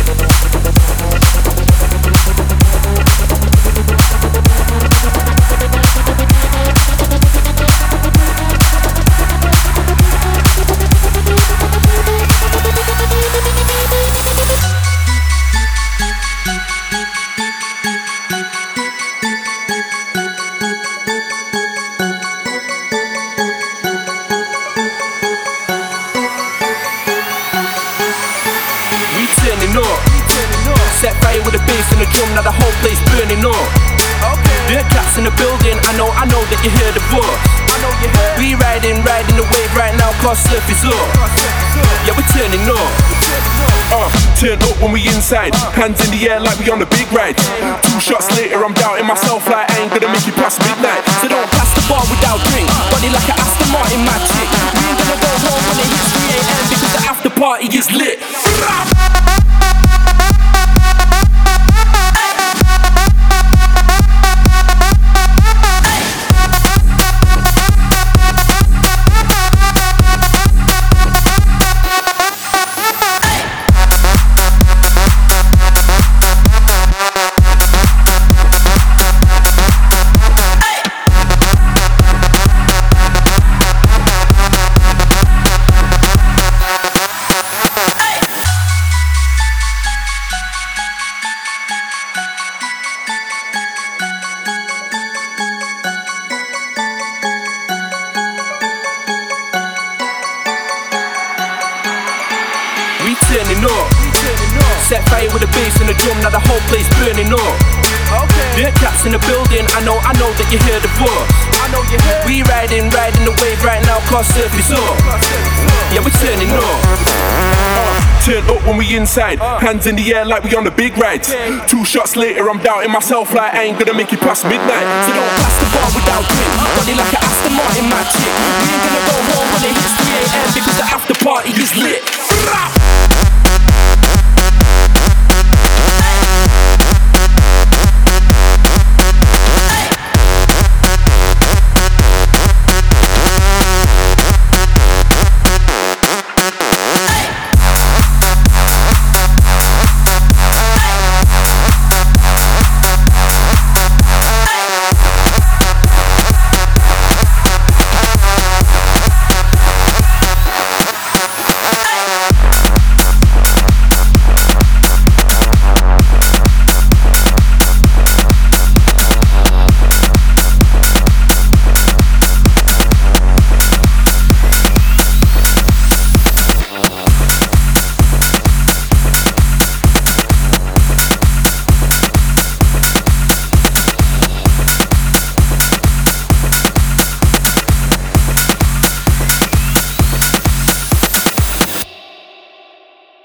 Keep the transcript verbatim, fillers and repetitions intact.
Set fire with the bass and the drum, now the whole place burning up. Dirt cats in the building, I know, I know that you hear the voice. We riding, riding the wave right now, cause surf is up. Yeah, we're turning up. Uh, turn up when we inside, hands in the air like we on a big ride. Two shots later, I'm doubting myself like I ain't gonna make it past midnight. So don't pass the bar without drink, body like an Aston Martin magic. We ain't gonna go home when it hits three a m because the after party is lit. We turning up. Set fire with the bass and the drum, now the whole place burning up. Dirt cats in the building, I know, I know that you hear the voice. We riding, riding the wave right now, cause surf is up. Yeah, we turning up. Uh, turn up when we inside, hands in the air like we on the big ride. Two shots later, I'm doubting myself like I ain't gonna make it past midnight. So don't pass the bar without drink, body like an Aston Martin magic. We ain't gonna go home when it hits three a m because the after party is lit.